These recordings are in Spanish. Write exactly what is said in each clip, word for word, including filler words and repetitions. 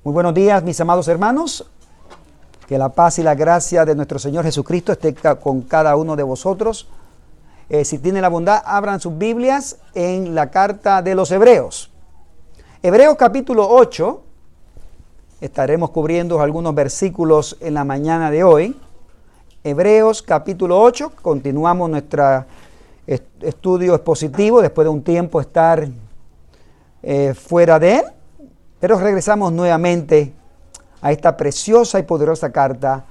Muy buenos días, mis amados hermanos. Que la paz y la gracia de nuestro Señor Jesucristo esté con cada uno de vosotros. Eh, si tienen la bondad, abran sus Biblias en la carta de los Hebreos. Hebreos capítulo ocho. Estaremos cubriendo algunos versículos en la mañana de hoy. Hebreos capítulo ocho. Continuamos nuestro estudio expositivo después de un tiempo estar eh, fuera de él. Pero regresamos nuevamente a esta preciosa y poderosa carta,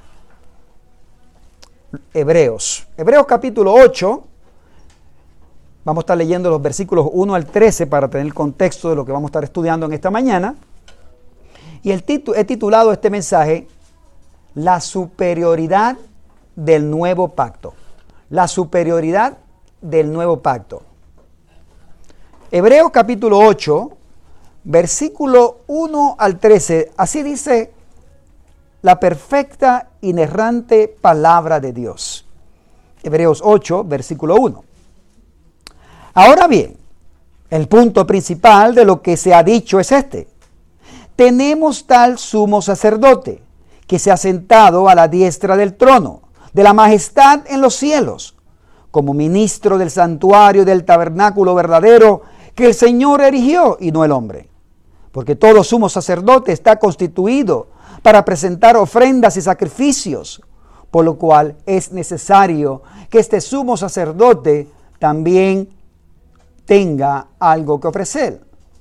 Hebreos. Hebreos capítulo ocho, vamos a estar leyendo los versículos uno al trece para tener el contexto de lo que vamos a estar estudiando en esta mañana. Y el titu- he titulado este mensaje, La superioridad del nuevo pacto. La superioridad del nuevo pacto. Hebreos capítulo ocho, versículo uno al trece, así dice la perfecta, inerrante palabra de Dios. Hebreos ocho, versículo uno. Ahora bien, el punto principal de lo que se ha dicho es este. Tenemos tal sumo sacerdote que se ha sentado a la diestra del trono, de la majestad en los cielos, como ministro del santuario del tabernáculo verdadero que el Señor erigió y no el hombre. Porque todo sumo sacerdote está constituido para presentar ofrendas y sacrificios, por lo cual es necesario que este sumo sacerdote también tenga algo que ofrecer.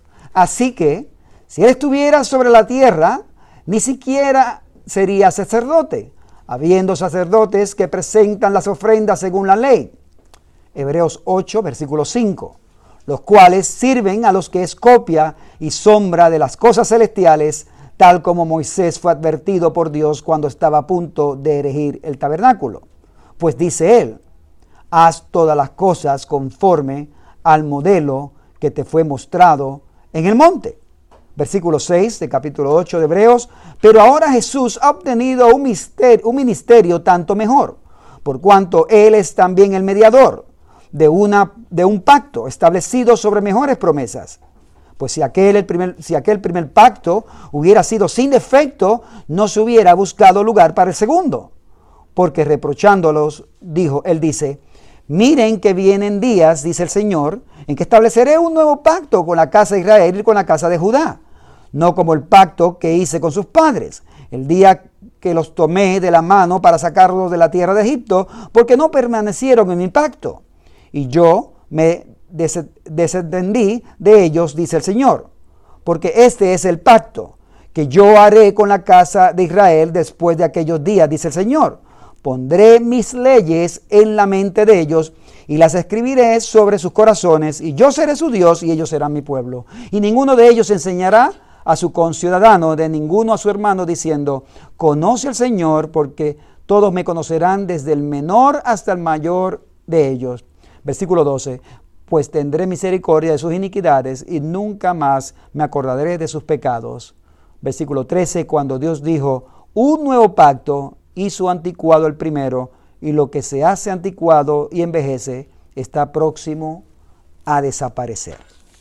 Así que, si él estuviera sobre la tierra, ni siquiera sería sacerdote, habiendo sacerdotes que presentan las ofrendas según la ley. Hebreos ocho, versículo cinco. Los cuales sirven a los que es copia y sombra de las cosas celestiales, tal como Moisés fue advertido por Dios cuando estaba a punto de erigir el tabernáculo. Pues dice él, haz todas las cosas conforme al modelo que te fue mostrado en el monte. Versículo seis de capítulo ocho de Hebreos, pero ahora Jesús ha obtenido un ministerio, un ministerio tanto mejor, por cuanto él es también el mediador de, una, de un pacto establecido sobre mejores promesas. Pues si aquel, el primer, si aquel primer pacto hubiera sido sin defecto, no se hubiera buscado lugar para el segundo. Porque reprochándolos, dijo, él dice, miren que vienen días, dice el Señor, en que estableceré un nuevo pacto con la casa de Israel y con la casa de Judá, no como el pacto que hice con sus padres, el día que los tomé de la mano para sacarlos de la tierra de Egipto, porque no permanecieron en mi pacto. Y yo me des- desentendí de ellos, dice el Señor, porque este es el pacto que yo haré con la casa de Israel después de aquellos días, dice el Señor. Pondré mis leyes en la mente de ellos y las escribiré sobre sus corazones, y yo seré su Dios y ellos serán mi pueblo. Y ninguno de ellos enseñará a su conciudadano, de ninguno a su hermano, diciendo, conoce al Señor, porque todos me conocerán, desde el menor hasta el mayor de ellos. Versículo doce, pues tendré misericordia de sus iniquidades y nunca más me acordaré de sus pecados. Versículo trece, cuando Dios dijo, un nuevo pacto, hizo anticuado el primero, y lo que se hace anticuado y envejece está próximo a desaparecer.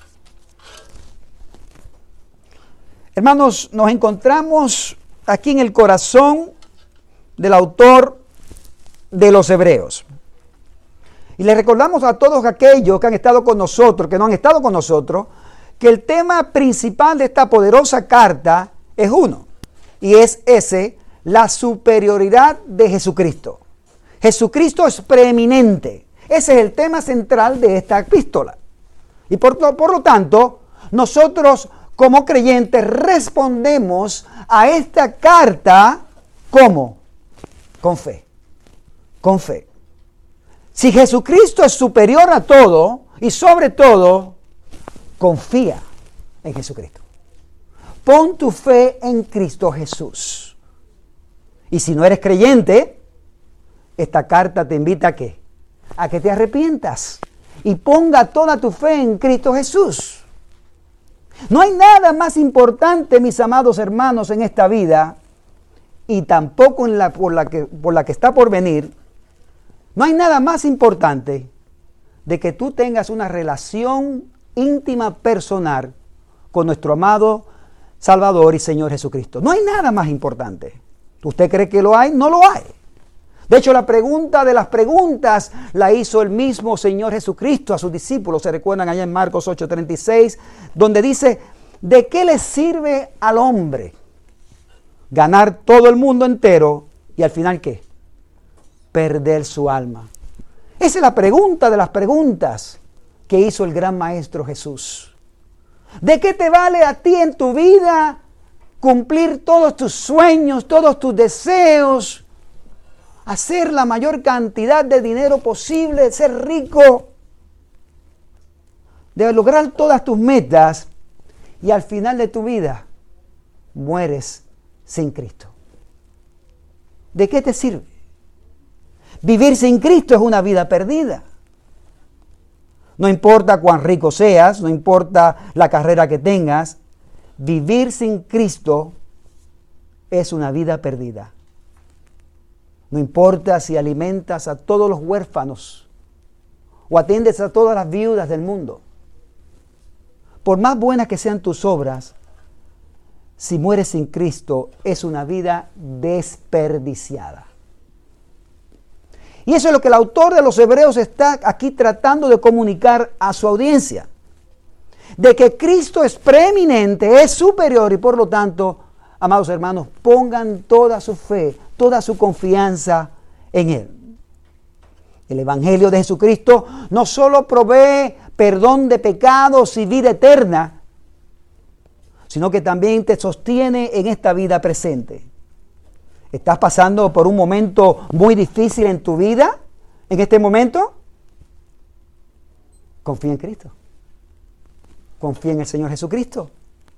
Hermanos, nos encontramos aquí en el corazón del autor de los Hebreos. Y les recordamos a todos aquellos que han estado con nosotros, que no han estado con nosotros, que el tema principal de esta poderosa carta es uno, y es ese, la superioridad de Jesucristo. Jesucristo es preeminente. Ese es el tema central de esta epístola. Y por, por lo tanto, nosotros como creyentes respondemos a esta carta, ¿cómo? Con fe. Con fe. Si Jesucristo es superior a todo y sobre todo, confía en Jesucristo. Pon tu fe en Cristo Jesús. Y si no eres creyente, esta carta te invita a ¿qué? A que te arrepientas y ponga toda tu fe en Cristo Jesús. No hay nada más importante, mis amados hermanos, en esta vida, y tampoco en la, por, la que, por la que está por venir. No hay nada más importante de que tú tengas una relación íntima personal con nuestro amado Salvador y Señor Jesucristo. No hay nada más importante. ¿Usted cree que lo hay? No lo hay. De hecho, la pregunta de las preguntas la hizo el mismo Señor Jesucristo a sus discípulos. ¿Se recuerdan allá en Marcos ocho treinta y seis? Donde dice, ¿de qué le sirve al hombre ganar todo el mundo entero y al final qué? Perder su alma. Esa es la pregunta de las preguntas que hizo el gran Maestro Jesús. ¿De qué te vale a ti en tu vida cumplir todos tus sueños, todos tus deseos, hacer la mayor cantidad de dinero posible, ser rico, de lograr todas tus metas y al final de tu vida mueres sin Cristo? ¿De qué te sirve? Vivir sin Cristo es una vida perdida. No importa cuán rico seas, no importa la carrera que tengas, vivir sin Cristo es una vida perdida. No importa si alimentas a todos los huérfanos o atiendes a todas las viudas del mundo. Por más buenas que sean tus obras, si mueres sin Cristo, es una vida desperdiciada. Y eso es lo que el autor de los Hebreos está aquí tratando de comunicar a su audiencia. De que Cristo es preeminente, es superior y por lo tanto, amados hermanos, pongan toda su fe, toda su confianza en Él. El Evangelio de Jesucristo no solo provee perdón de pecados y vida eterna, sino que también te sostiene en esta vida presente. ¿Estás pasando por un momento muy difícil en tu vida en este momento? Confía en Cristo. Confía en el Señor Jesucristo.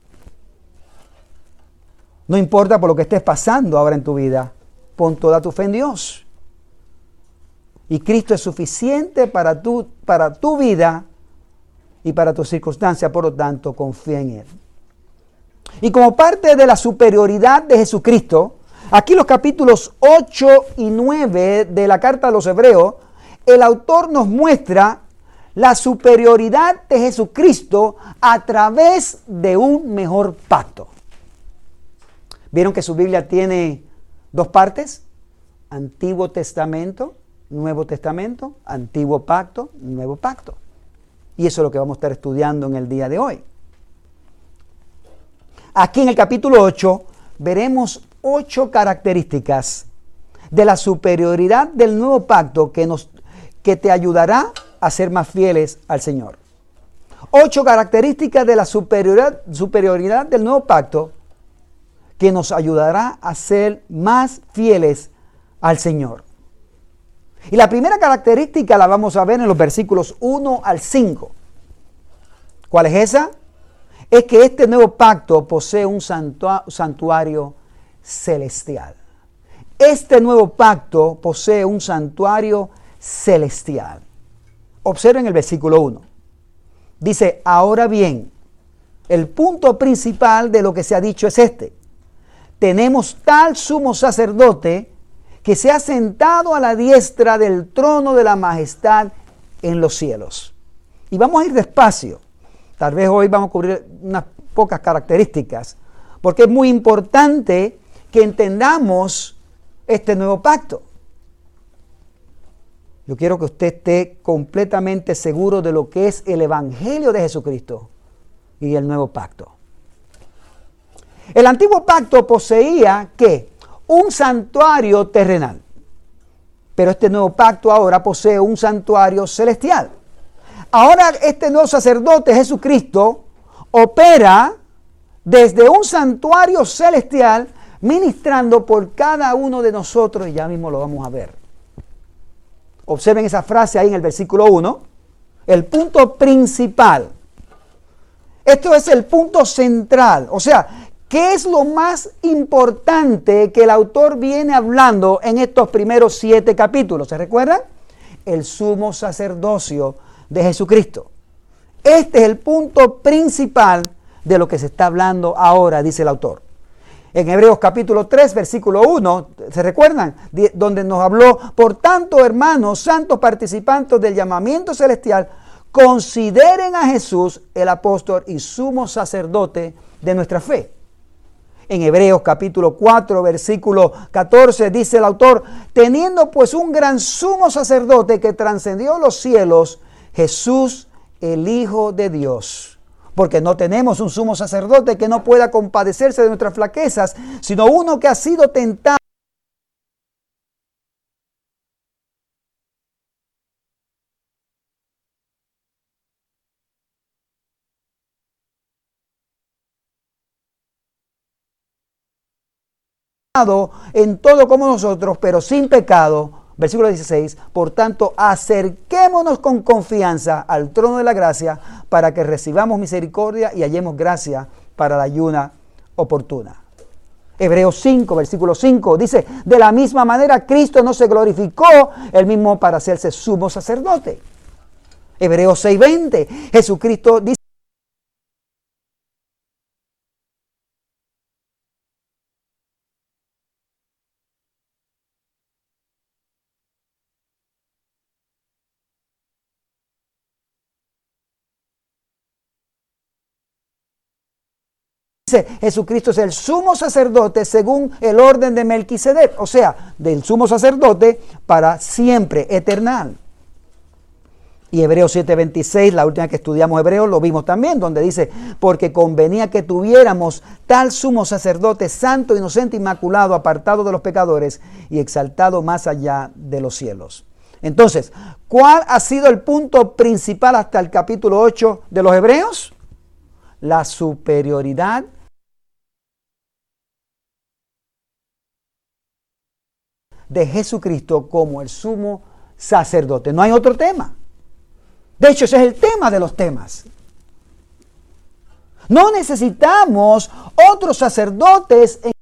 No importa por lo que estés pasando ahora en tu vida, pon toda tu fe en Dios. Y Cristo es suficiente para tu, para tu vida y para tus circunstancias, por lo tanto, confía en Él. Y como parte de la superioridad de Jesucristo, aquí los capítulos ocho y nueve de la carta a los Hebreos, el autor nos muestra la superioridad de Jesucristo a través de un mejor pacto. ¿Vieron que su Biblia tiene dos partes? Antiguo Testamento, Nuevo Testamento, Antiguo Pacto, Nuevo Pacto. Y eso es lo que vamos a estar estudiando en el día de hoy. Aquí en el capítulo ocho veremos ocho características de la superioridad del nuevo pacto que, nos, que te ayudará a ser más fieles al Señor. Ocho características de la superioridad, superioridad del nuevo pacto que nos ayudará a ser más fieles al Señor. Y la primera característica la vamos a ver en los versículos uno al cinco. ¿Cuál es esa? Es que este nuevo pacto posee un santuario celestial. Este nuevo pacto posee un santuario celestial. Observen el versículo uno. Dice, ahora bien, el punto principal de lo que se ha dicho es este. Tenemos tal sumo sacerdote que se ha sentado a la diestra del trono de la majestad en los cielos. Y vamos a ir despacio. Tal vez hoy vamos a cubrir unas pocas características, porque es muy importante que entendamos este nuevo pacto. Yo quiero que usted esté completamente seguro de lo que es el Evangelio de Jesucristo y el nuevo pacto. El antiguo pacto poseía, ¿qué? Un santuario terrenal. Pero este nuevo pacto ahora posee un santuario celestial. Ahora este nuevo sacerdote, Jesucristo, opera desde un santuario celestial, ministrando por cada uno de nosotros, y ya mismo lo vamos a ver. Observen esa frase ahí en el versículo uno. El punto principal. Esto es el punto central. O sea, ¿qué es lo más importante que el autor viene hablando en estos primeros siete capítulos? ¿Se recuerdan? El sumo sacerdocio de Jesucristo. Este es el punto principal de lo que se está hablando ahora, dice el autor. En Hebreos capítulo tres, versículo uno, ¿se recuerdan? Donde nos habló, por tanto, hermanos, santos participantes del llamamiento celestial, consideren a Jesús, el apóstol y sumo sacerdote de nuestra fe. En Hebreos capítulo cuatro, versículo catorce, dice el autor, teniendo pues un gran sumo sacerdote que trascendió los cielos, Jesús, el Hijo de Dios. Porque no tenemos un sumo sacerdote que no pueda compadecerse de nuestras flaquezas, sino uno que ha sido tentado en todo como nosotros, pero sin pecado. Versículo dieciséis, por tanto, acerquémonos con confianza al trono de la gracia para que recibamos misericordia y hallemos gracia para la ayuda oportuna. Hebreos cinco, versículo cinco, dice, de la misma manera Cristo no se glorificó él mismo para hacerse sumo sacerdote. Hebreos seis, veinte, Jesucristo dice, Jesucristo es el sumo sacerdote según el orden de Melquisedec, o sea, del sumo sacerdote para siempre, eternal. Y Hebreos siete, veintiséis, la última que estudiamos Hebreos, lo vimos también, donde dice, porque convenía que tuviéramos tal sumo sacerdote santo, inocente, inmaculado, apartado de los pecadores y exaltado más allá de los cielos. Entonces, ¿cuál ha sido el punto principal hasta el capítulo ocho de los Hebreos? La superioridad de Jesucristo como el sumo sacerdote. No hay otro tema. De hecho, ese es el tema de los temas. No necesitamos otros sacerdotes en,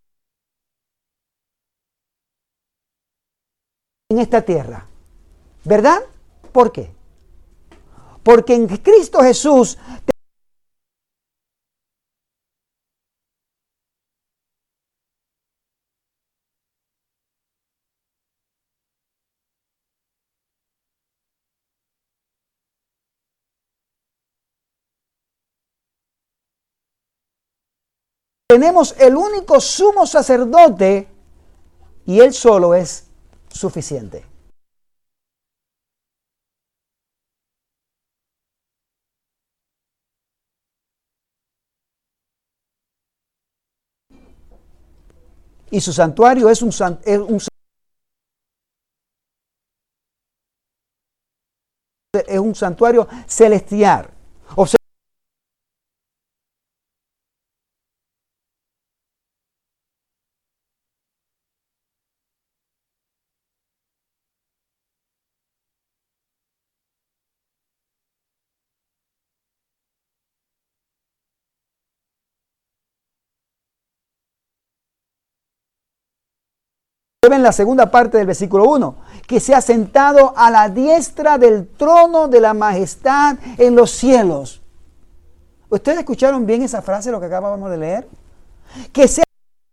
en esta tierra. ¿Verdad? ¿Por qué? Porque en Cristo Jesús tenemos el único sumo sacerdote y él solo es suficiente. Y su santuario es un, es un, es un santuario celestial. O sea, en la segunda parte del versículo uno, que se ha sentado a la diestra del trono de la majestad en los cielos. ¿Ustedes escucharon bien esa frase, lo que acabamos de leer? Que se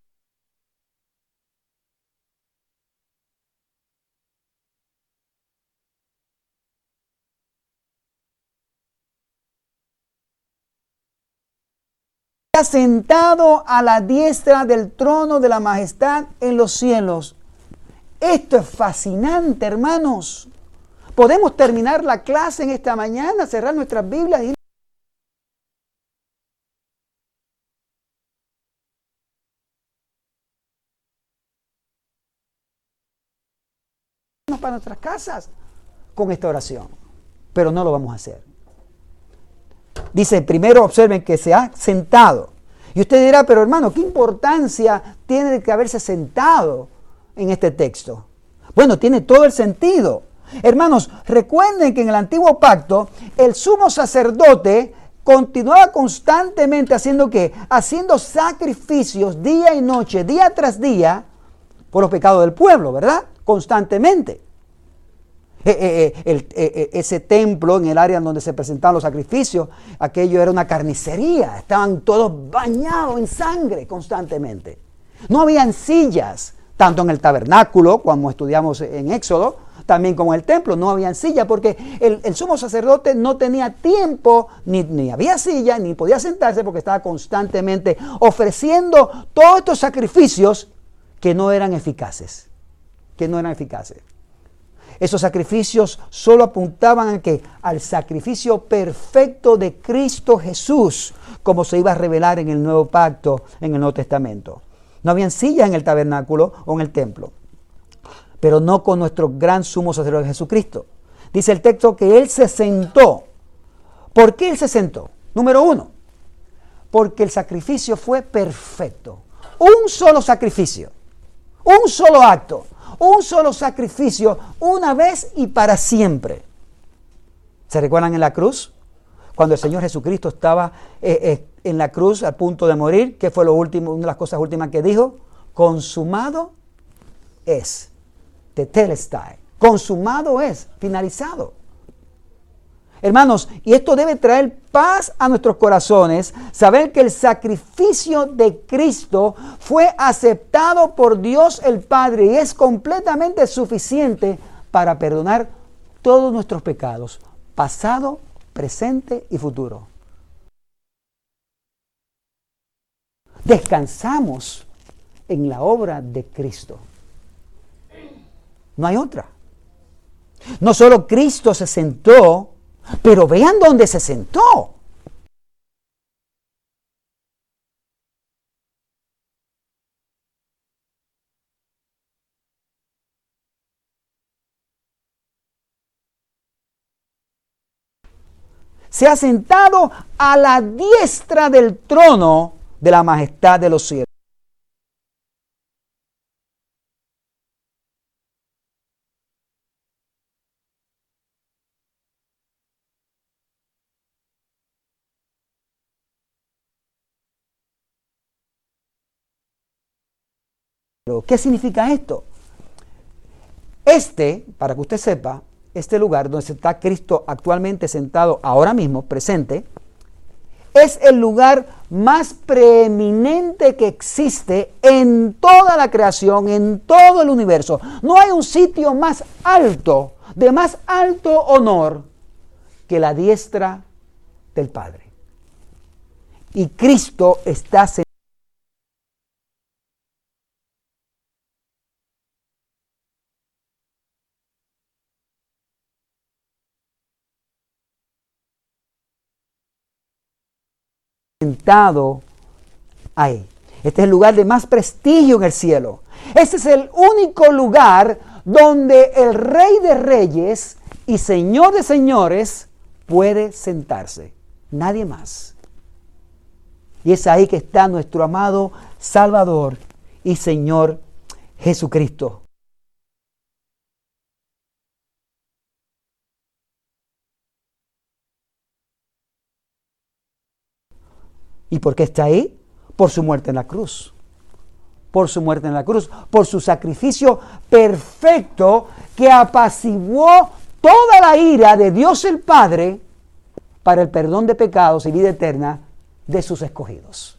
ha sentado a la diestra del trono de la majestad en los cielos. Esto es fascinante, hermanos. Podemos terminar la clase en esta mañana, cerrar nuestras Biblias y irnos para nuestras casas con esta oración. Pero no lo vamos a hacer. Dice, primero observen que se ha sentado. Y usted dirá, pero hermano, ¿qué importancia tiene que haberse sentado en este texto? Bueno, tiene todo el sentido. Hermanos, recuerden que en el antiguo pacto, el sumo sacerdote continuaba constantemente haciendo ¿qué? Haciendo sacrificios día y noche, día tras día, por los pecados del pueblo, ¿verdad? Constantemente. Eh, eh, el, eh, ese templo en el área en donde se presentaban los sacrificios, aquello era una carnicería, estaban todos bañados en sangre constantemente. No habían sillas, tanto en el tabernáculo, como estudiamos en Éxodo, también como en el templo, no había silla porque el, el sumo sacerdote no tenía tiempo, ni, ni había silla, ni podía sentarse porque estaba constantemente ofreciendo todos estos sacrificios que no eran eficaces, que no eran eficaces. Esos sacrificios solo apuntaban a que al sacrificio perfecto de Cristo Jesús, como se iba a revelar en el nuevo pacto, en el Nuevo Testamento. No habían sillas en el tabernáculo o en el templo, pero no con nuestro gran sumo sacerdote Jesucristo. Dice el texto que Él se sentó. ¿Por qué Él se sentó? Número uno, porque el sacrificio fue perfecto. Un solo sacrificio, un solo acto, un solo sacrificio, una vez y para siempre. ¿Se recuerdan en la cruz? Cuando el Señor Jesucristo estaba eh, eh, en la cruz a punto de morir, ¿qué fue lo último, una de las cosas últimas que dijo? Consumado es. Tetelestai. Consumado es. Finalizado. Hermanos, y esto debe traer paz a nuestros corazones, saber que el sacrificio de Cristo fue aceptado por Dios el Padre y es completamente suficiente para perdonar todos nuestros pecados, pasado, presente y futuro. Descansamos en la obra de Cristo. No hay otra. No solo Cristo se sentó, pero vean dónde se sentó. Se ha sentado a la diestra del trono de la majestad de los cielos. ¿Qué significa esto? Este, para que usted sepa, este lugar donde está Cristo actualmente sentado ahora mismo, presente, es el lugar más preeminente que existe en toda la creación, en todo el universo. No hay un sitio más alto, de más alto honor, que la diestra del Padre. Y Cristo está sentado. sentado ahí. Este es el lugar de más prestigio en el cielo. Este es el único lugar donde el Rey de Reyes y Señor de Señores puede sentarse. Nadie más. Y es ahí que está nuestro amado Salvador y Señor Jesucristo. ¿Y por qué está ahí? Por su muerte en la cruz. Por su muerte en la cruz. Por su sacrificio perfecto que apaciguó toda la ira de Dios el Padre para el perdón de pecados y vida eterna de sus escogidos.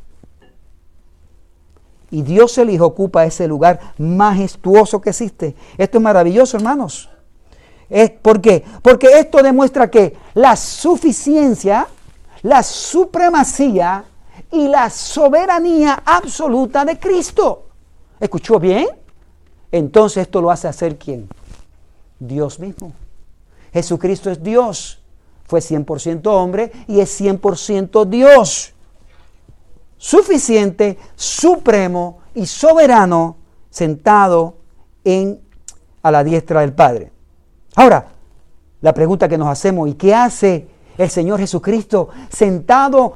Y Dios el Hijo ocupa ese lugar majestuoso que existe. Esto es maravilloso, hermanos. Es, ¿por qué? Porque esto demuestra que la suficiencia, la supremacía y la soberanía absoluta de Cristo. ¿Escuchó bien? Entonces esto lo hace hacer ¿quién? Dios mismo. Jesucristo es Dios. Fue cien por ciento hombre y es cien por ciento Dios. Suficiente, supremo y soberano, sentado en, a la diestra del Padre. Ahora, la pregunta que nos hacemos, ¿y qué hace el Señor Jesucristo sentado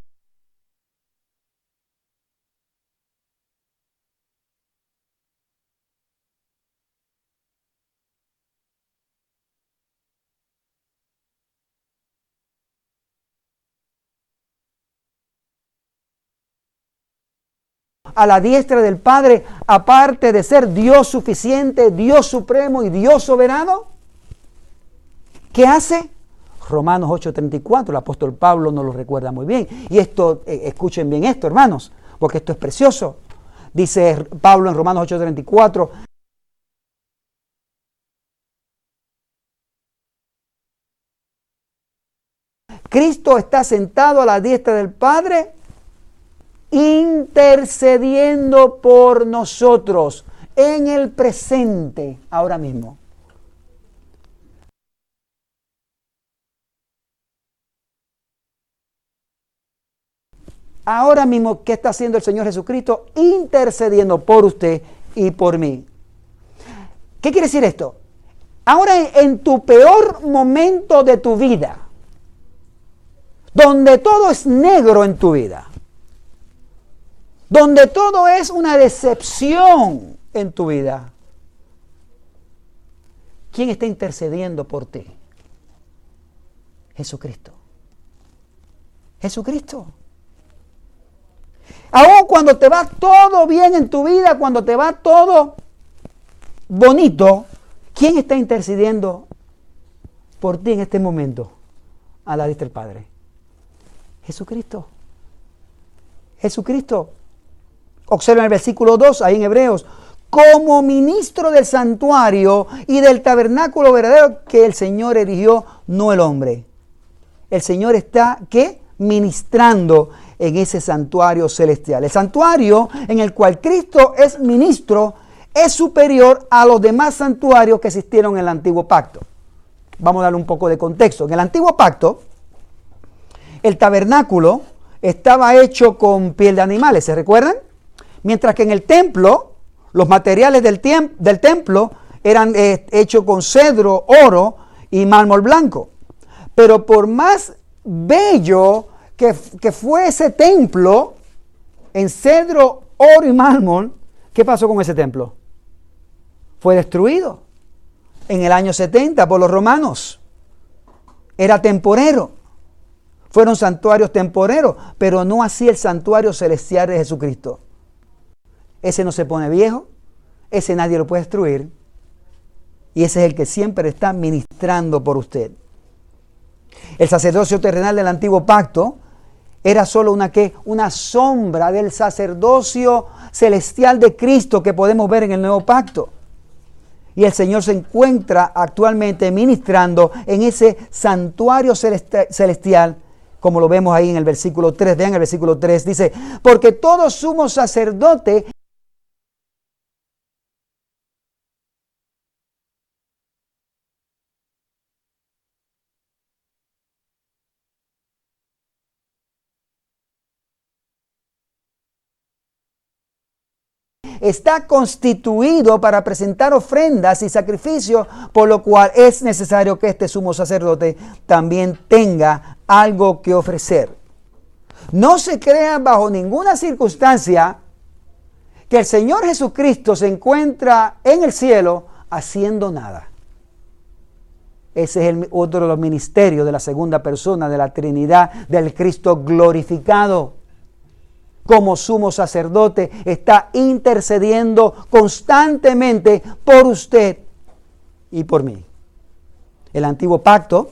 a la diestra del Padre, aparte de ser Dios suficiente, Dios supremo y Dios soberano? ¿Qué hace? Romanos ocho treinta y cuatro, el apóstol Pablo nos lo recuerda muy bien. Y esto, eh, escuchen bien esto, hermanos, porque esto es precioso. Dice Pablo en Romanos ocho treinta y cuatro, Cristo está sentado a la diestra del Padre, intercediendo por nosotros en el presente, ahora mismo. Ahora mismo, ¿qué está haciendo el Señor Jesucristo? Intercediendo por usted y por mí. ¿Qué quiere decir esto? Ahora en tu peor momento de tu vida, donde todo es negro en tu vida, donde todo es una decepción en tu vida, ¿quién está intercediendo por ti? Jesucristo. Jesucristo. Aún cuando te va todo bien en tu vida, cuando te va todo bonito, ¿quién está intercediendo por ti en este momento? A la diestra del Padre. Jesucristo. Jesucristo. Observen el versículo dos, ahí en Hebreos. Como ministro del santuario y del tabernáculo verdadero que el Señor erigió, no el hombre. El Señor está, ¿qué? Ministrando en ese santuario celestial. El santuario en el cual Cristo es ministro es superior a los demás santuarios que existieron en el antiguo pacto. Vamos a darle un poco de contexto. En el antiguo pacto, el tabernáculo estaba hecho con piel de animales, ¿se recuerdan? Mientras que en el templo, los materiales del, tiemp- del templo eran eh, hechos con cedro, oro y mármol blanco. Pero por más bello que, que fue ese templo, en cedro, oro y mármol, ¿qué pasó con ese templo? Fue destruido en el año setenta por los romanos. Era temporero. Fueron santuarios temporeros, pero no así el santuario celestial de Jesucristo. Ese no se pone viejo, ese nadie lo puede destruir, y ese es el que siempre está ministrando por usted. El sacerdocio terrenal del antiguo pacto era solo una, ¿qué? Una sombra del sacerdocio celestial de Cristo que podemos ver en el nuevo pacto. Y el Señor se encuentra actualmente ministrando en ese santuario celesti- celestial, como lo vemos ahí en el versículo tres. Vean el versículo tres, dice, porque todo sumo sacerdote está constituido para presentar ofrendas y sacrificios, por lo cual es necesario que este sumo sacerdote también tenga algo que ofrecer. No se crea bajo ninguna circunstancia que el Señor Jesucristo se encuentra en el cielo haciendo nada. Ese es el, otro de los ministerios de la segunda persona de la Trinidad, del Cristo glorificado. Como sumo sacerdote está intercediendo constantemente por usted y por mí. El antiguo pacto,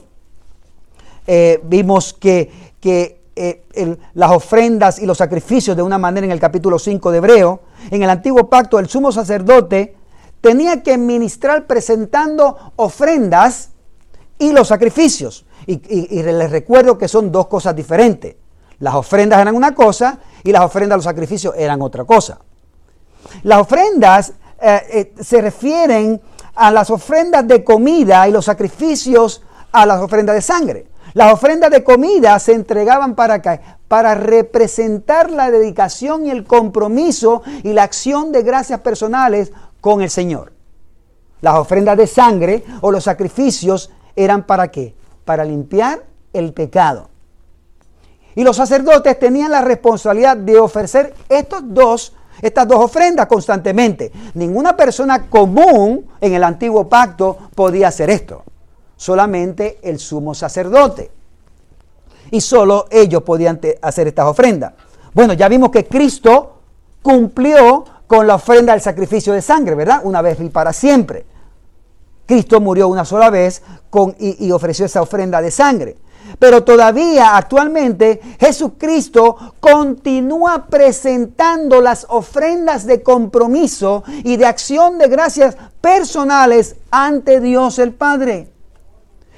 eh, vimos que, que eh, el, las ofrendas y los sacrificios de una manera en el capítulo cinco de Hebreo. En el antiguo pacto el sumo sacerdote tenía que ministrar presentando ofrendas y los sacrificios. Y, y, y les recuerdo que son dos cosas diferentes. Las ofrendas eran una cosa y las ofrendas, los sacrificios eran otra cosa. Las ofrendas eh, eh, se refieren a las ofrendas de comida y los sacrificios a las ofrendas de sangre. Las ofrendas de comida se entregaban para ¿qué? Para representar la dedicación y el compromiso y la acción de gracias personales con el Señor. Las ofrendas de sangre o los sacrificios eran ¿para qué? Para limpiar el pecado. Y los sacerdotes tenían la responsabilidad de ofrecer estos dos, estas dos ofrendas constantemente. Ninguna persona común en el antiguo pacto podía hacer esto. Solamente el sumo sacerdote. Y solo ellos podían te- hacer estas ofrendas. Bueno, ya vimos que Cristo cumplió con la ofrenda del sacrificio de sangre, ¿verdad? Una vez y para siempre. Cristo murió una sola vez con, y, y ofreció esa ofrenda de sangre. Pero todavía actualmente Jesucristo continúa presentando las ofrendas de compromiso y de acción de gracias personales ante Dios el Padre.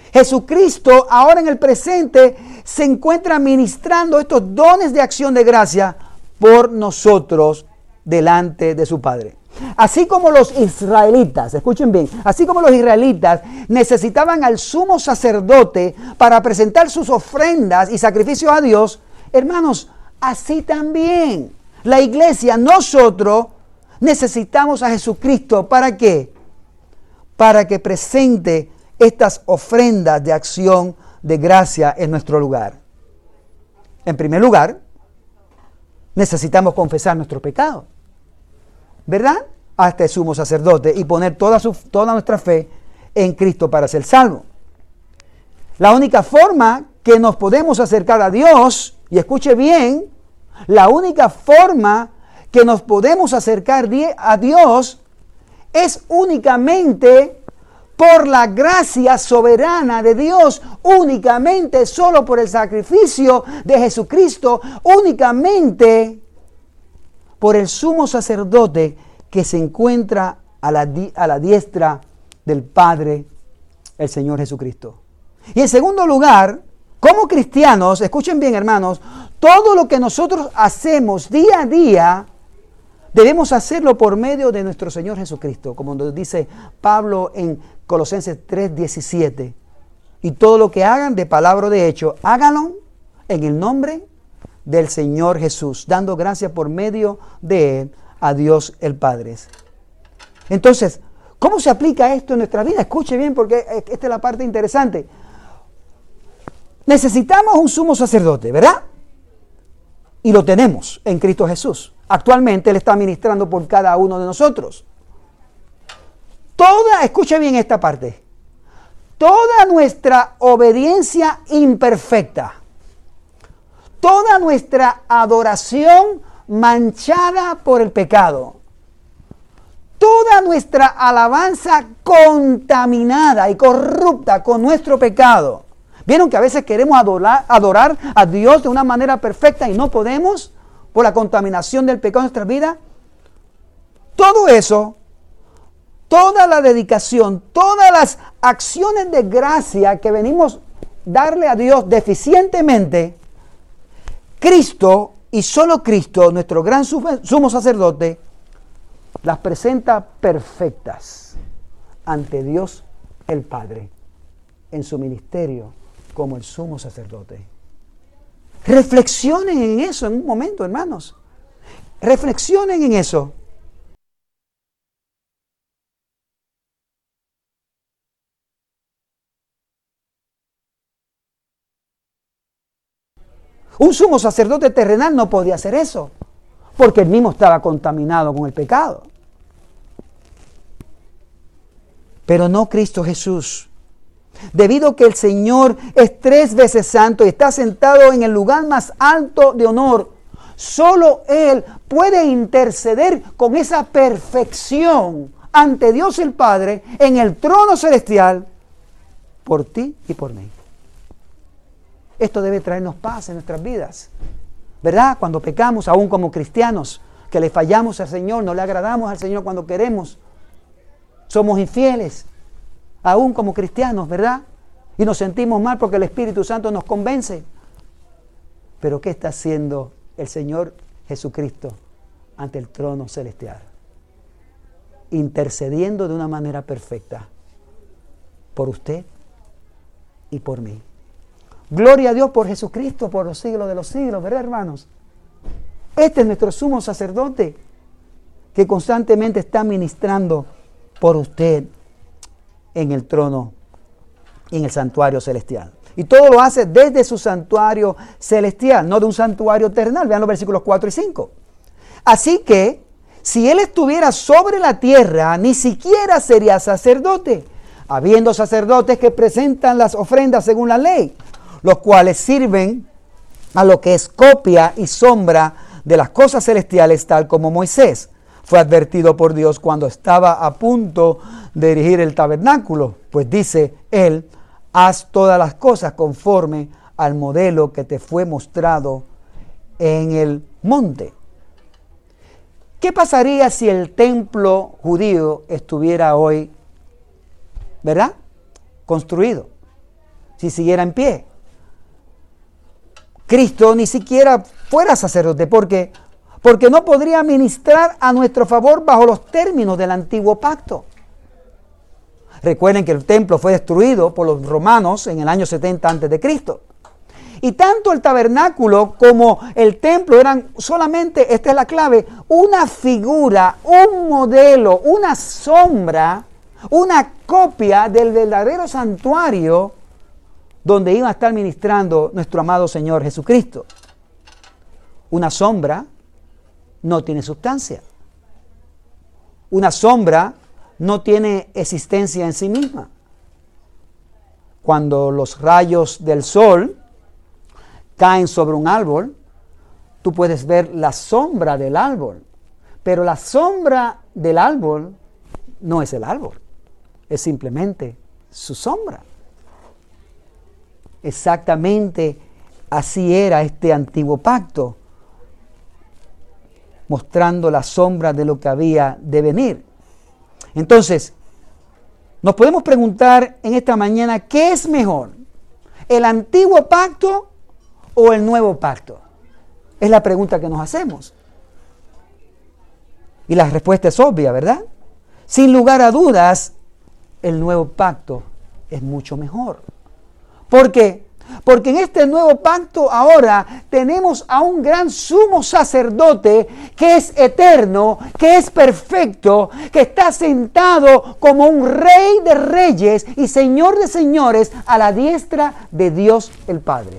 Jesucristo ahora en el presente se encuentra ministrando estos dones de acción de gracia por nosotros delante de su Padre. Así como los israelitas, escuchen bien, así como los israelitas necesitaban al sumo sacerdote para presentar sus ofrendas y sacrificios a Dios, hermanos, así también la iglesia, nosotros necesitamos a Jesucristo. ¿Para qué? Para que presente estas ofrendas de acción de gracia en nuestro lugar. En primer lugar, necesitamos confesar nuestro pecado, ¿verdad? A este sumo sacerdote y poner toda, su, toda nuestra fe en Cristo para ser salvo. La única forma que nos podemos acercar a Dios, y escuche bien, la única forma que nos podemos acercar a Dios es únicamente por la gracia soberana de Dios, únicamente solo por el sacrificio de Jesucristo, únicamente por el sumo sacerdote que se encuentra a la, a la diestra del Padre, el Señor Jesucristo. Y en segundo lugar, como cristianos, escuchen bien, hermanos, todo lo que nosotros hacemos día a día, debemos hacerlo por medio de nuestro Señor Jesucristo, como nos dice Pablo en Colosenses tres diecisiete. Y todo lo que hagan de palabra o de hecho, háganlo en el nombre del Señor Jesús, dando gracias por medio de Él a Dios el Padre. Entonces, ¿cómo se aplica esto en nuestra vida? Escuche bien, porque esta es la parte interesante. Necesitamos un sumo sacerdote, ¿verdad? Y lo tenemos en Cristo Jesús. Actualmente Él está ministrando por cada uno de nosotros. Toda, escuche bien esta parte, toda nuestra obediencia imperfecta, toda nuestra adoración manchada por el pecado, toda nuestra alabanza contaminada y corrupta con nuestro pecado. ¿Vieron que a veces queremos adorar, adorar a Dios de una manera perfecta y no podemos por la contaminación del pecado en nuestra vida? Todo eso, toda la dedicación, todas las acciones de gracia que venimos a darle a Dios deficientemente, Cristo y solo Cristo, nuestro gran sumo sacerdote, las presenta perfectas ante Dios el Padre en su ministerio como el sumo sacerdote. Reflexionen en eso en un momento, hermanos. Reflexionen en eso. Un sumo sacerdote terrenal no podía hacer eso, porque él mismo estaba contaminado con el pecado. Pero no Cristo Jesús. Debido a que el Señor es tres veces santo y está sentado en el lugar más alto de honor, solo Él puede interceder con esa perfección ante Dios el Padre en el trono celestial por ti y por mí. Esto debe traernos paz en nuestras vidas, ¿verdad? Cuando pecamos, aún como cristianos, que le fallamos al Señor, no le agradamos al Señor cuando queremos, somos infieles, aún como cristianos, ¿verdad? Y nos sentimos mal porque el Espíritu Santo nos convence. Pero ¿qué está haciendo el Señor Jesucristo ante el trono celestial? Intercediendo de una manera perfecta por usted y por mí. Gloria a Dios por Jesucristo por los siglos de los siglos, ¿verdad, hermanos? Este es nuestro sumo sacerdote que constantemente está ministrando por usted en el trono y en el santuario celestial. Y todo lo hace desde su santuario celestial, no de un santuario terrenal. Vean los versículos cuatro y cinco. Así que, si Él estuviera sobre la tierra, ni siquiera sería sacerdote, habiendo sacerdotes que presentan las ofrendas según la ley, los cuales sirven a lo que es copia y sombra de las cosas celestiales, tal como Moisés fue advertido por Dios cuando estaba a punto de erigir el tabernáculo. Pues dice Él, haz todas las cosas conforme al modelo que te fue mostrado en el monte. ¿Qué pasaría si el templo judío estuviera hoy, ¿verdad?, construido? si siguiera en pie. Cristo ni siquiera fuera sacerdote, porque porque no podría ministrar a nuestro favor bajo los términos del antiguo pacto. Recuerden que el templo fue destruido por los romanos en el año setenta antes de Cristo. Y tanto el tabernáculo como el templo eran solamente, esta es la clave, una figura, un modelo, una sombra, una copia del verdadero santuario donde iba a estar ministrando nuestro amado Señor Jesucristo. Una sombra no tiene sustancia. Una sombra no tiene existencia en sí misma. Cuando los rayos del sol caen sobre un árbol, tú puedes ver la sombra del árbol, pero la sombra del árbol no es el árbol, es simplemente su sombra. Exactamente así era este antiguo pacto, mostrando la sombra de lo que había de venir. Entonces, nos podemos preguntar en esta mañana, ¿qué es mejor? ¿El antiguo pacto o el nuevo pacto? Es la pregunta que nos hacemos. Y la respuesta es obvia, ¿verdad? Sin lugar a dudas, el nuevo pacto es mucho mejor. ¿Por qué? Porque en este nuevo pacto ahora tenemos a un gran sumo sacerdote que es eterno, que es perfecto, que está sentado como un rey de reyes y señor de señores a la diestra de Dios el Padre.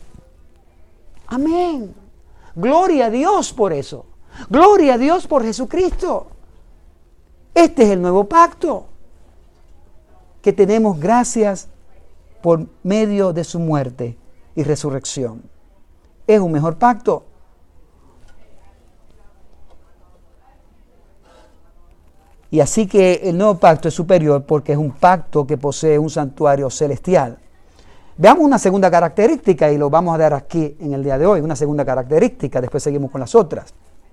Amén. Gloria a Dios por eso. Gloria a Dios por Jesucristo. Este es el nuevo pacto que tenemos gracias por medio de su muerte y resurrección. Es un mejor pacto. Y así que el nuevo pacto es superior porque es un pacto que posee un santuario celestial. Veamos una segunda característica y lo vamos a dar aquí en el día de hoy. Una segunda característica, después seguimos con las otras.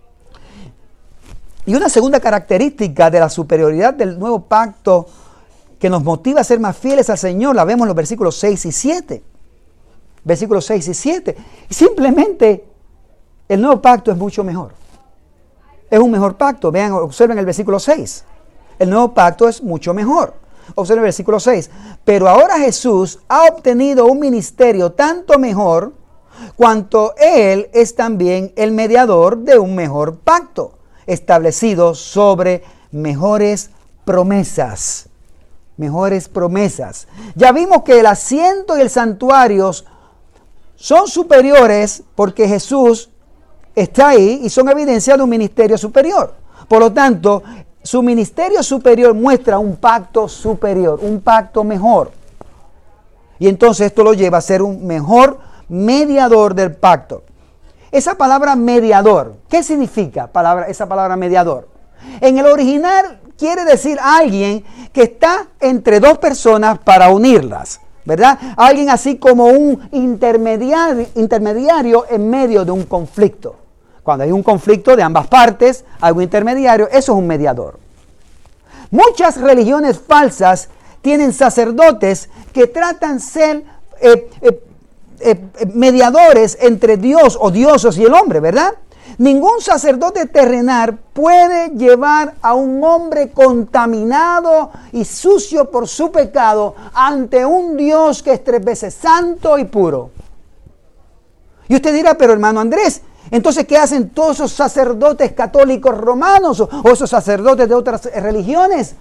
Y una segunda característica de la superioridad del nuevo pacto que nos motiva a ser más fieles al Señor, la vemos en los versículos seis y siete. Versículos seis y siete. Y simplemente el nuevo pacto es mucho mejor. Es un mejor pacto. Vean, observen el versículo seis. El nuevo pacto es mucho mejor. Observen el versículo seis. Pero ahora Jesús ha obtenido un ministerio tanto mejor cuanto Él es también el mediador de un mejor pacto, establecido sobre mejores promesas. Mejores promesas. Ya vimos que el asiento y el santuario son superiores porque Jesús está ahí y son evidencia de un ministerio superior. Por lo tanto, su ministerio superior muestra un pacto superior, un pacto mejor. Y entonces esto lo lleva a ser un mejor mediador del pacto. Esa palabra mediador, ¿qué significa palabra, esa palabra mediador? En el original quiere decir alguien que está entre dos personas para unirlas, ¿verdad? Alguien así como un intermediario, intermediario en medio de un conflicto. Cuando hay un conflicto de ambas partes, hay un intermediario, eso es un mediador. Muchas religiones falsas tienen sacerdotes que tratan de ser eh, eh, eh, mediadores entre Dios o dioses y el hombre, ¿verdad? Ningún sacerdote terrenal puede llevar a un hombre contaminado y sucio por su pecado ante un Dios que es tres veces santo y puro. Y usted dirá, pero hermano Andrés, entonces ¿qué hacen todos esos sacerdotes católicos romanos o, o esos sacerdotes de otras religiones?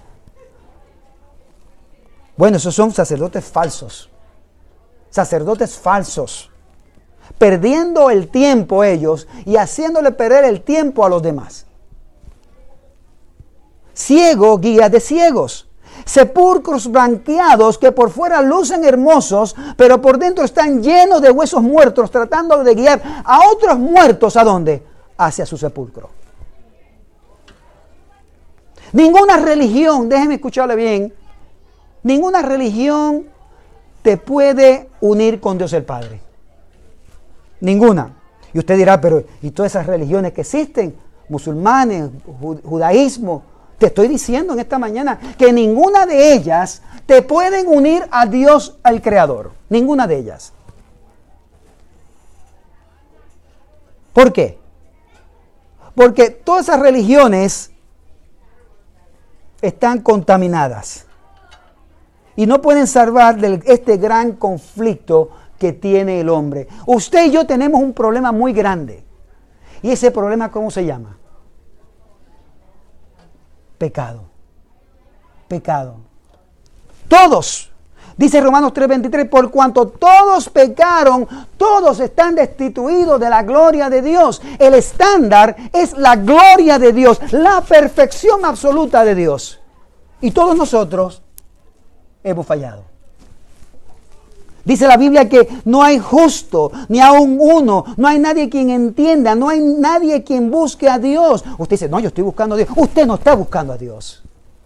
Bueno, esos son sacerdotes falsos. Sacerdotes falsos. Perdiendo el tiempo ellos y haciéndole perder el tiempo a los demás. Ciego guía de ciegos. Sepulcros blanqueados que por fuera lucen hermosos, pero por dentro están llenos de huesos muertos, tratando de guiar a otros muertos, ¿a dónde? Hacia su sepulcro. Ninguna religión, déjeme escucharle bien, ninguna religión te puede unir con Dios el Padre. Ninguna. Y usted dirá, pero ¿y todas esas religiones que existen? Musulmanes, ju- judaísmo, Te estoy diciendo en esta mañana que ninguna de ellas te pueden unir a Dios, al Creador. Ninguna de ellas. ¿Por qué? Porque todas esas religiones están contaminadas y no pueden salvar de este gran conflicto que tiene el hombre. Usted y yo tenemos un problema muy grande. ¿Y ese problema cómo se llama? Pecado. Pecado. Todos. Dice Romanos tres veintitrés, por cuanto todos pecaron, todos están destituidos de la gloria de Dios. El estándar es la gloria de Dios, la perfección absoluta de Dios. Y todos nosotros hemos fallado. Dice la Biblia que no hay justo, ni aun uno, no hay nadie quien entienda, no hay nadie quien busque a Dios. Usted dice, no, yo estoy buscando a Dios. Usted no está buscando a Dios.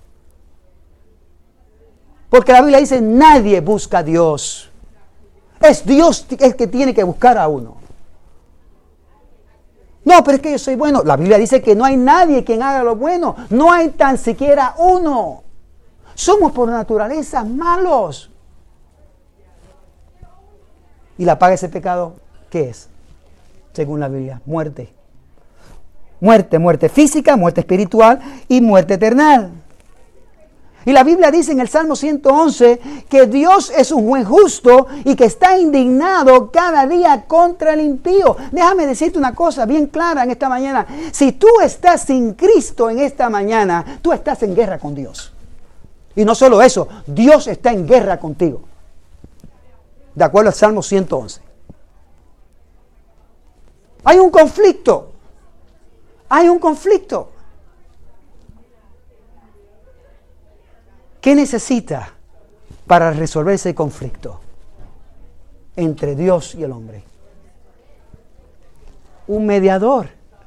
Porque la Biblia dice, nadie busca a Dios. Es Dios el que tiene que buscar a uno. No, pero es que yo soy bueno. La Biblia dice que no hay nadie quien haga lo bueno. No hay tan siquiera uno. Somos por naturaleza malos. ¿Y la paga de ese pecado qué es? Según la Biblia, muerte. Muerte, muerte física, muerte espiritual y muerte eterna. Y la Biblia dice en el Salmo ciento once que Dios es un juez justo y que está indignado cada día contra el impío. Déjame decirte una cosa bien clara en esta mañana. Si tú estás sin Cristo en esta mañana, tú estás en guerra con Dios. Y no solo eso, Dios está en guerra contigo. De acuerdo al Salmo ciento once. Hay un conflicto. Hay un conflicto. ¿Qué necesita para resolver ese conflicto entre Dios y el hombre? Un mediador.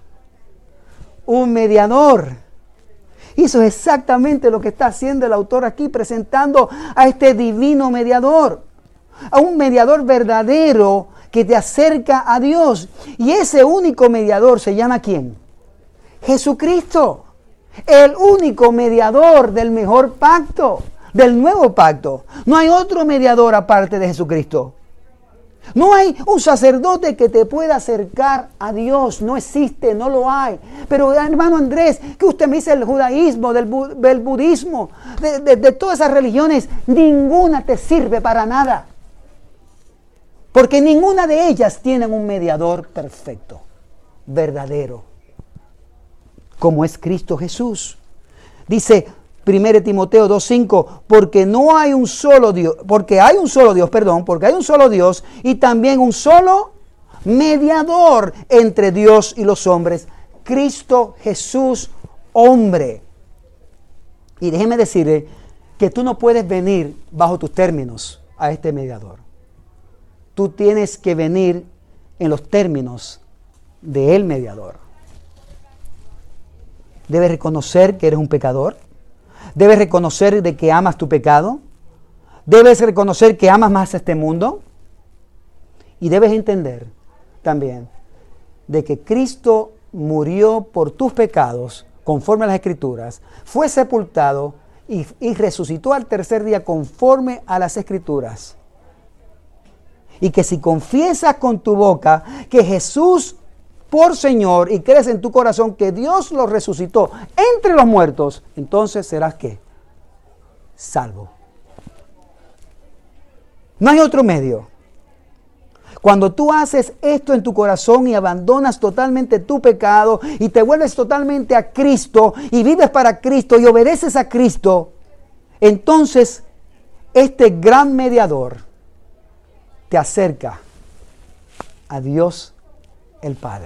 Un mediador. Y eso es exactamente lo que está haciendo el autor aquí, presentando a este divino mediador. A un mediador verdadero que te acerca a Dios. Y ese único mediador se llama ¿quién? Jesucristo. El único mediador del mejor pacto, del nuevo pacto. No hay otro mediador aparte de Jesucristo. No hay un sacerdote que te pueda acercar a Dios. No existe, no lo hay. Pero hermano Andrés, que usted me dice el judaísmo, del, bu del budismo, de, de, de todas esas religiones, ninguna te sirve para nada. Porque ninguna de ellas tienen un mediador perfecto, verdadero, como es Cristo Jesús. Dice primero Timoteo dos cinco, porque no hay un solo Dios, porque hay un solo Dios, perdón, porque hay un solo Dios y también un solo mediador entre Dios y los hombres, Cristo Jesús, hombre. Y déjeme decirle que tú no puedes venir bajo tus términos a este mediador. Tú tienes que venir en los términos del mediador. Debes reconocer que eres un pecador. Debes reconocer de que amas tu pecado. Debes reconocer que amas más este mundo. Y debes entender también de que Cristo murió por tus pecados conforme a las Escrituras, fue sepultado y, y resucitó al tercer día conforme a las Escrituras. Y que si confiesas con tu boca que Jesús por Señor y crees en tu corazón que Dios lo resucitó entre los muertos, entonces serás ¿qué? Salvo. No hay otro medio. Cuando tú haces esto en tu corazón y abandonas totalmente tu pecado y te vuelves totalmente a Cristo y vives para Cristo y obedeces a Cristo, entonces este gran mediador te acerca a Dios el Padre.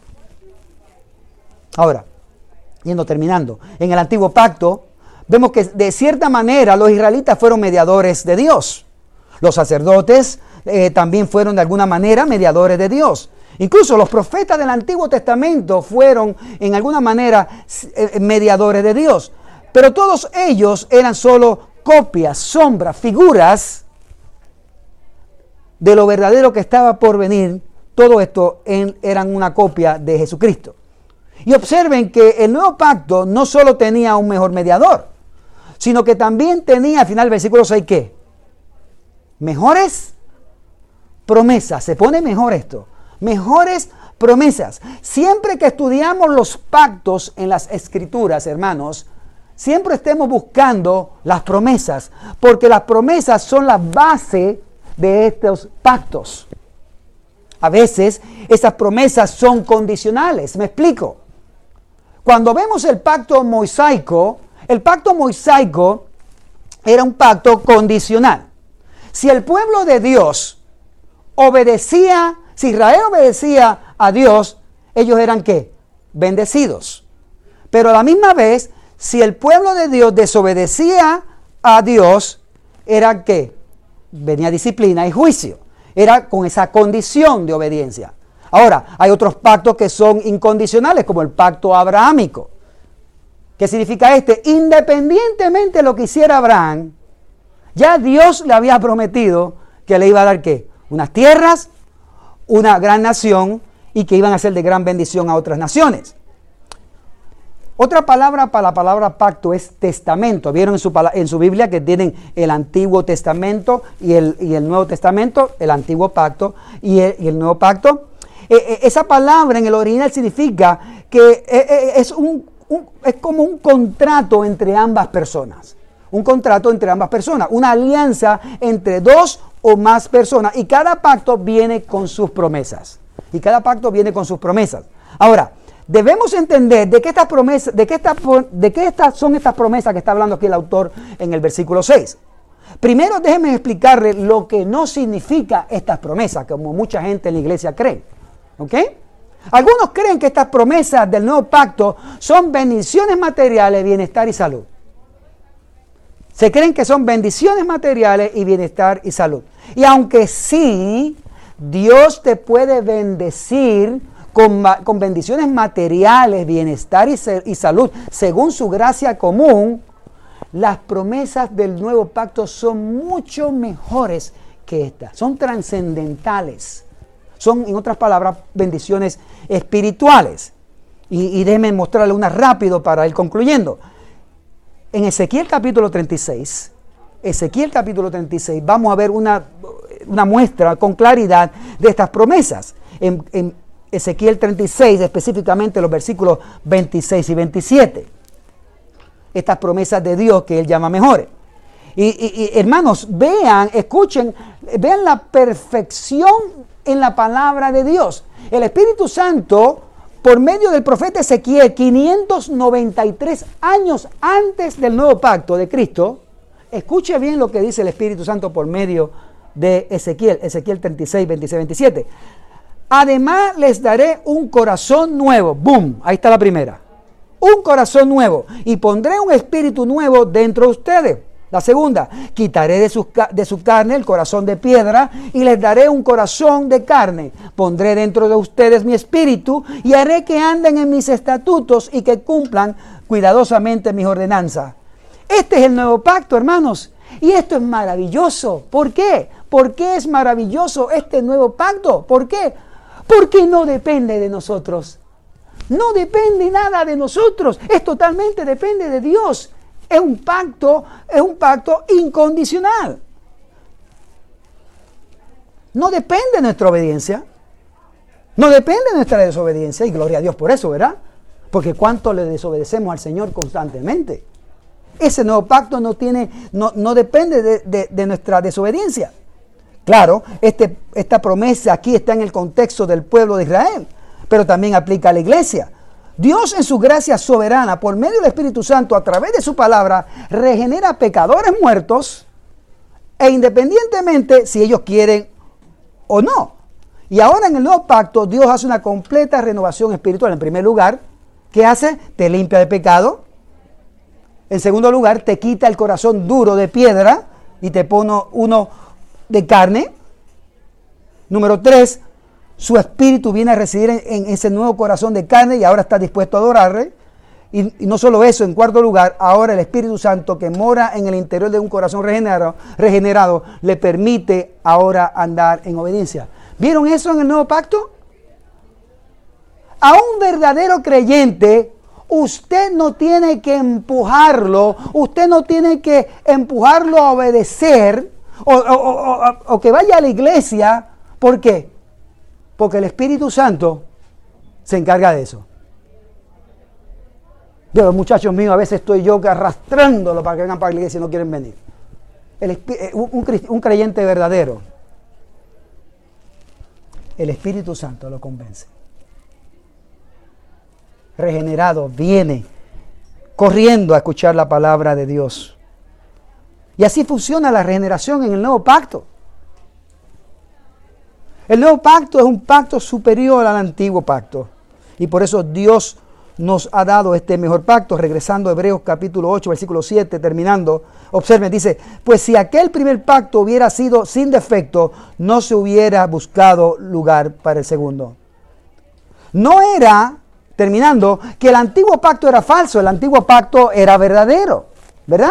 Ahora, yendo terminando, en el antiguo pacto vemos que de cierta manera los israelitas fueron mediadores de Dios. Los sacerdotes eh, también fueron de alguna manera mediadores de Dios. Incluso los profetas del Antiguo Testamento fueron en alguna manera eh, mediadores de Dios. Pero todos ellos eran solo copias, sombras, figuras de lo verdadero que estaba por venir. Todo esto en, eran una copia de Jesucristo. Y observen que el nuevo pacto no solo tenía un mejor mediador, sino que también tenía al final del versículo seis, ¿qué? Mejores promesas. Se pone mejor esto. Mejores promesas. Siempre que estudiamos los pactos en las Escrituras, hermanos, siempre estemos buscando las promesas, porque las promesas son la base de estos pactos. A veces esas promesas son condicionales. ¿Me explico? Cuando vemos el pacto mosaico, el pacto mosaico era un pacto condicional. Si el pueblo de Dios obedecía, si Israel obedecía a Dios, ellos eran ¿qué? Bendecidos. Pero a la misma vez, si el pueblo de Dios desobedecía a Dios, era ¿qué? Venía disciplina y juicio. Era con esa condición de obediencia. Ahora, hay otros pactos que son incondicionales, como el pacto abrahámico. ¿Qué significa este? Independientemente de lo que hiciera Abraham, ya Dios le había prometido que le iba a dar ¿qué? Unas tierras, una gran nación y que iban a ser de gran bendición a otras naciones. Otra palabra para la palabra pacto es testamento. Vieron en su, en su Biblia que tienen el Antiguo Testamento y el, y el Nuevo Testamento, el Antiguo Pacto y el, y el Nuevo Pacto. Eh, eh, esa palabra en el original significa que eh, eh, es, un, un, es como un contrato entre ambas personas. Un contrato entre ambas personas, una alianza entre dos o más personas. Y cada pacto viene con sus promesas. Y cada pacto viene con sus promesas. Ahora, debemos entender de qué estas promesas, de qué, esta, de qué estas son estas promesas que está hablando aquí el autor en el versículo seis. Primero, déjenme explicarle lo que no significa estas promesas, como mucha gente en la iglesia cree. ¿Ok? Algunos creen que estas promesas del nuevo pacto son bendiciones materiales, bienestar y salud. Se creen que son bendiciones materiales y bienestar y salud. Y aunque sí, Dios te puede bendecir con, con bendiciones materiales, bienestar y, y salud, según su gracia común, las promesas del nuevo pacto son mucho mejores que estas. Son trascendentales. Son, en otras palabras, bendiciones espirituales. Y, y déjenme mostrarle una rápido para ir concluyendo. En Ezequiel capítulo treinta y seis, Ezequiel capítulo treinta y seis, vamos a ver una, una muestra con claridad de estas promesas. En, en Ezequiel treinta y seis, específicamente los versículos veintiséis y veintisiete. Estas promesas de Dios que Él llama mejores. Y, y, y hermanos, vean, escuchen, vean la perfección en la palabra de Dios. El Espíritu Santo, por medio del profeta Ezequiel, quinientos noventa y tres años antes del nuevo pacto de Cristo, escuche bien lo que dice el Espíritu Santo por medio de Ezequiel, Ezequiel treinta y seis, veintiséis, veintisiete. Además les daré un corazón nuevo. ¡Boom! Ahí está la primera. Un corazón nuevo. Y pondré un espíritu nuevo dentro de ustedes. La segunda, quitaré de su, de su carne el corazón de piedra y les daré un corazón de carne. Pondré dentro de ustedes mi espíritu y haré que anden en mis estatutos y que cumplan cuidadosamente mis ordenanzas. Este es el nuevo pacto, hermanos. Y esto es maravilloso. ¿Por qué? ¿Por qué es maravilloso este nuevo pacto? ¿Por qué? Porque no depende de nosotros. No depende nada de nosotros. Es totalmente depende de Dios. Es un pacto, es un pacto incondicional. No depende de nuestra obediencia. No depende de nuestra desobediencia. Y gloria a Dios por eso, ¿verdad? Porque cuánto le desobedecemos al Señor constantemente. Ese nuevo pacto no tiene, no, no depende de, de, de nuestra desobediencia. Claro, este, esta promesa aquí está en el contexto del pueblo de Israel, pero también aplica a la iglesia. Dios en su gracia soberana, por medio del Espíritu Santo, a través de su palabra, regenera pecadores muertos, e independientemente si ellos quieren o no. Y ahora en el nuevo pacto, Dios hace una completa renovación espiritual. En primer lugar, ¿qué hace? Te limpia de pecado. En segundo lugar, te quita el corazón duro de piedra y te pone uno de carne. Número tres, su espíritu viene a residir en, en ese nuevo corazón de carne y ahora está dispuesto a adorarle. Y, y no solo eso, en cuarto lugar, ahora el Espíritu Santo que mora en el interior de un corazón regenerado, regenerado le permite ahora andar en obediencia. ¿Vieron eso en el nuevo pacto? a un verdadero creyente, usted no tiene que empujarlo, usted no tiene que empujarlo a obedecer o, o, o, o que vaya a la iglesia. ¿Por qué? Porque el Espíritu Santo se encarga de eso. De los muchachos míos, a veces estoy yo arrastrándolo para que vengan para la iglesia y no quieren venir. El, un, un creyente verdadero, el Espíritu Santo lo convence. Regenerado, viene corriendo a escuchar la palabra de Dios. Y así funciona la regeneración en el nuevo pacto. El nuevo pacto es un pacto superior al antiguo pacto. Y por eso Dios nos ha dado este mejor pacto. Regresando a Hebreos capítulo ocho, versículo siete, terminando. Observen, dice, pues si aquel primer pacto hubiera sido sin defecto, no se hubiera buscado lugar para el segundo. No era, terminando, que el antiguo pacto era falso, el antiguo pacto era verdadero, ¿verdad?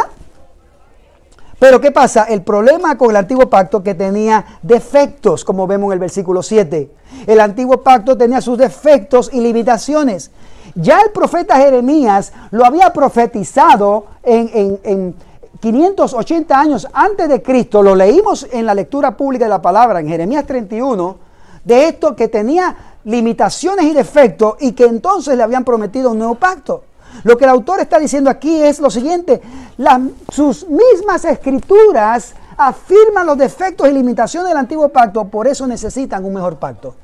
Pero ¿qué pasa? El problema con el antiguo pacto que tenía defectos, como vemos en el versículo siete. El antiguo pacto tenía sus defectos y limitaciones. Ya el profeta Jeremías lo había profetizado en, en, en quinientos ochenta años antes de Cristo. Lo leímos en la lectura pública de la palabra, en Jeremías treinta y uno, de esto que tenía limitaciones y defectos y que entonces le habían prometido un nuevo pacto. Lo que el autor está diciendo aquí es lo siguiente: las, sus mismas escrituras afirman los defectos y limitaciones del antiguo pacto, por eso necesitan un mejor pacto.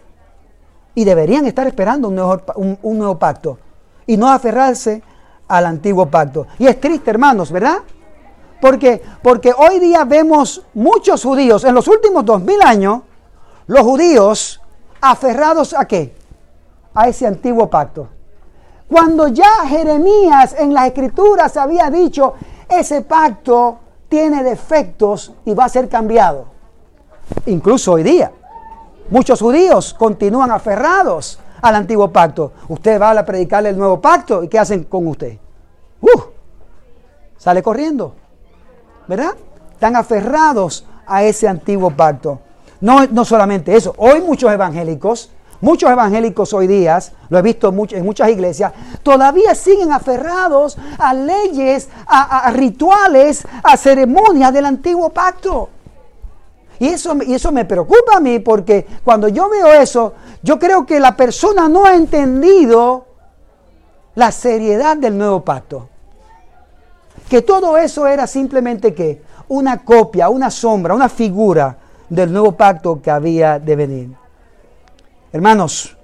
Y deberían estar esperando un, mejor, un, un nuevo pacto y no aferrarse al antiguo pacto. Y es triste, hermanos, ¿verdad? Porque, porque hoy día vemos muchos judíos, en los últimos dos mil años, los judíos aferrados a ¿qué? A ese antiguo pacto. Cuando ya Jeremías en las Escrituras había dicho, ese pacto tiene defectos y va a ser cambiado. Incluso hoy día, muchos judíos continúan aferrados al antiguo pacto. Usted va a predicarle el nuevo pacto y ¿qué hacen con usted? Uh, sale corriendo, ¿verdad? Están aferrados a ese antiguo pacto. No, no solamente eso, hoy muchos evangélicos, muchos evangélicos hoy día, lo he visto en muchas iglesias, todavía siguen aferrados a leyes, a, a rituales, a ceremonias del antiguo pacto. Y eso, y eso me preocupa a mí, porque cuando yo veo eso, yo creo que la persona no ha entendido la seriedad del nuevo pacto. Que todo eso era simplemente ¿qué? Una copia, una sombra, una figura del nuevo pacto que había de venir. Hermanos,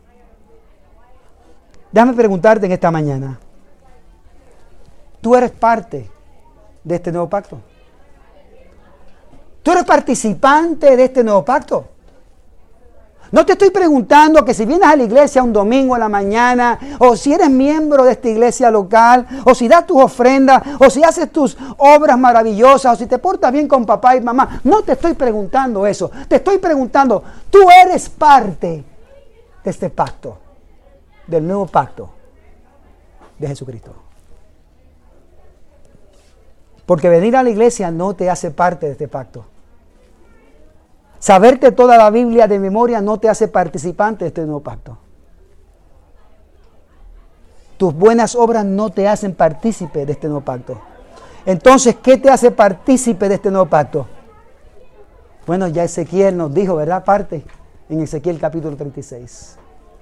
déjame preguntarte en esta mañana, ¿tú eres parte de este nuevo pacto? ¿Tú eres participante de este nuevo pacto? No te estoy preguntando que si vienes a la iglesia un domingo a la mañana, o si eres miembro de esta iglesia local, o si das tus ofrendas, o si haces tus obras maravillosas, o si te portas bien con papá y mamá. No te estoy preguntando eso. Te estoy preguntando, tú eres parte de este pacto, del nuevo pacto de Jesucristo. Porque venir a la iglesia no te hace parte de este pacto. Saberte toda la Biblia de memoria no te hace participante de este nuevo pacto. Tus buenas obras no te hacen partícipe de este nuevo pacto. Entonces, ¿qué te hace partícipe de este nuevo pacto? Bueno, ya Ezequiel nos dijo, ¿verdad? Parte en Ezequiel capítulo treinta y seis.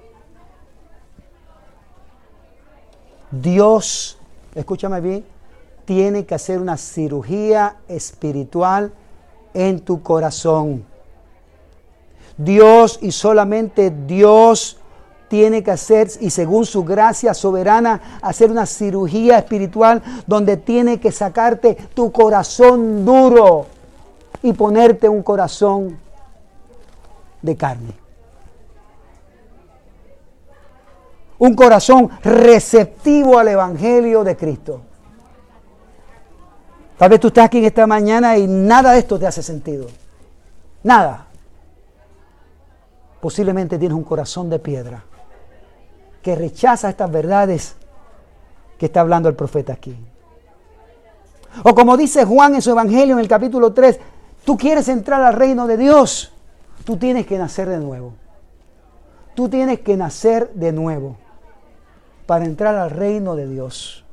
Dios, escúchame bien, tiene que hacer una cirugía espiritual en tu corazón. Dios y solamente Dios tiene que hacer, y según su gracia soberana, hacer una cirugía espiritual donde tiene que sacarte tu corazón duro y ponerte un corazón de carne. Un corazón receptivo al Evangelio de Cristo. Tal vez tú estás aquí en esta mañana y nada de esto te hace sentido. Nada. Posiblemente tienes un corazón de piedra que rechaza estas verdades que está hablando el profeta aquí. O como dice Juan en su Evangelio en el capítulo tres, tú quieres entrar al reino de Dios, tú tienes que nacer de nuevo. Tú tienes que nacer de nuevo para entrar al reino de Dios.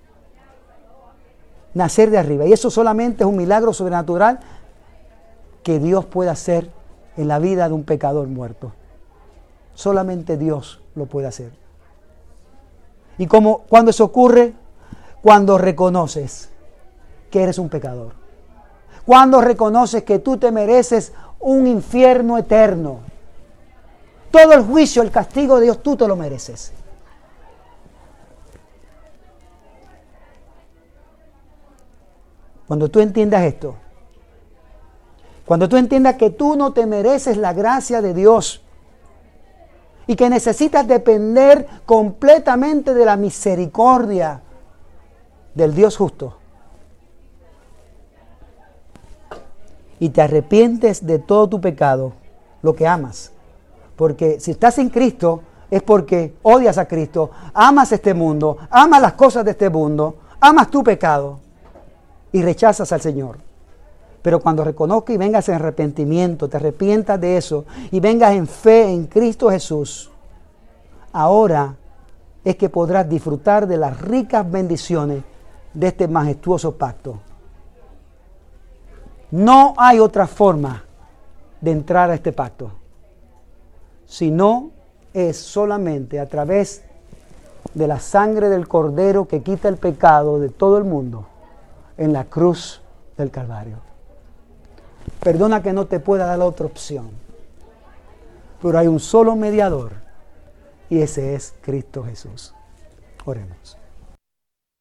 Nacer de arriba. Y eso solamente es un milagro sobrenatural que Dios puede hacer en la vida de un pecador muerto. Solamente Dios lo puede hacer. ¿Y cómo, cuándo eso ocurre? Cuando reconoces que eres un pecador. Cuando reconoces que tú te mereces un infierno eterno. Todo el juicio, el castigo de Dios, tú te lo mereces. Cuando tú entiendas esto, cuando tú entiendas que tú no te mereces la gracia de Dios y que necesitas depender completamente de la misericordia del Dios justo, y te arrepientes de todo tu pecado, lo que amas, porque si estás en Cristo es porque odias a Cristo, amas este mundo, amas las cosas de este mundo, amas tu pecado y rechazas al Señor. Pero cuando reconozcas y vengas en arrepentimiento, te arrepientas de eso y vengas en fe en Cristo Jesús, ahora es que podrás disfrutar de las ricas bendiciones de este majestuoso pacto. No hay otra forma de entrar a este pacto, sino es solamente a través de la sangre del Cordero que quita el pecado de todo el mundo en la cruz del Calvario. Perdona que no te pueda dar otra opción, pero hay un solo mediador y ese es Cristo Jesús. Oremos.